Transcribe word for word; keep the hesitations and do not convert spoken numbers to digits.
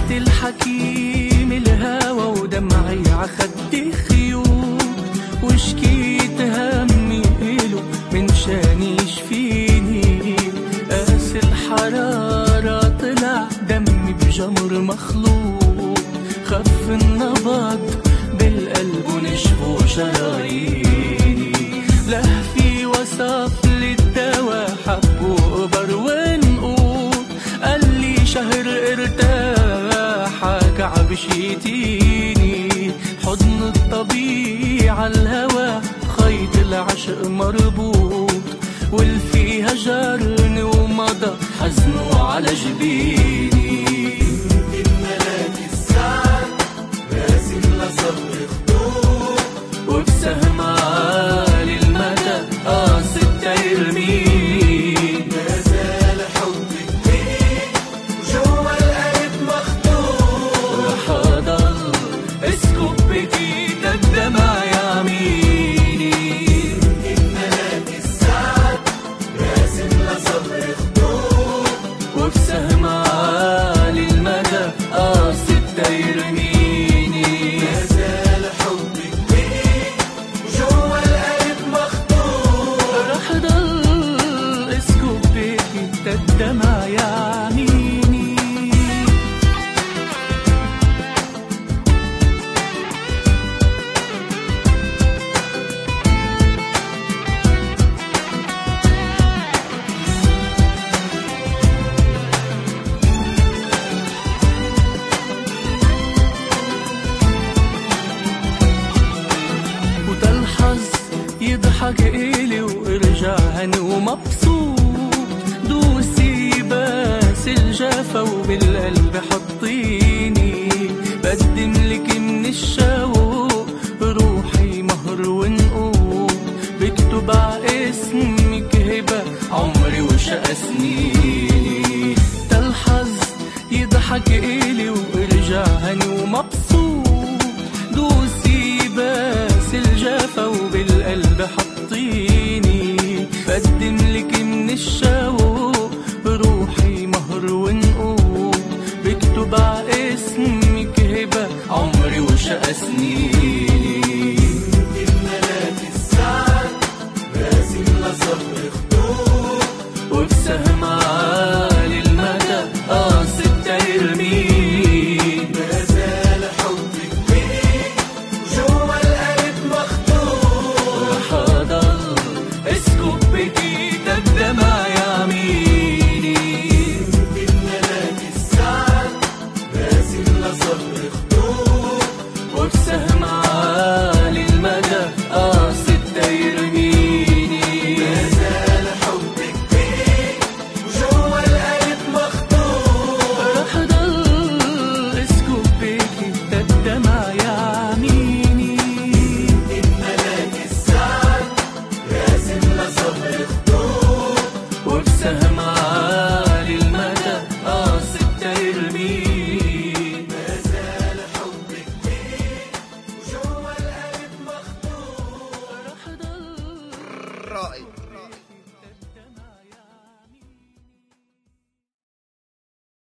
بعت الحكيم الهوى ودمعي عخدي خيوط، وشكيت همي إله من شان يشفيني. قاس الحرارة طلع دمي بجمر مخلوط، خف النبض بالقلب ونشفوا شراييني. لهفي وصف للدواء حب وقبر ونقود، قال لي شهر ارتاحك عبشيتيني. حضن الطبيعة الهوى خيط العشق مربوط، والفي هجرني ومضى حزنه على جبيني. يمكن ملاك السعد راسم لصبر خطوط، وبسهم عالي المدى قاصد ترميني. ما زال حبك بيه وجوا القلب مخطوط، رح أضل اسكب بكيت الدمع يعميني. يمكن ملاك السعد راسم لصبر خطوط، وبسهم عالي المدى قاصد ترميني. ما زال حبك بيه وجوا القلب مخطوط، رح ضل اسكب بكيت الدمع يعميني. وتلحظ يضحك إلي وارجع هني ومبسوط. دوسي باس الجافة وبالقلب حطيني، بقدم لك من الشوق روحي مهر ونقود. بكتب ع اسمك هبة عمري وشقى سنيني. تلحظ يضحك إلي وارجع هني ومبسوط. دوسي باس الجافة وبالقلب حطيني، بقدم لك من الشوق روحي مهر ونقود. بكتب ع اسمك هبة عمري وشقى سنيني. يمكن ملاك السعد راسم لصبر خطوط، وبسهم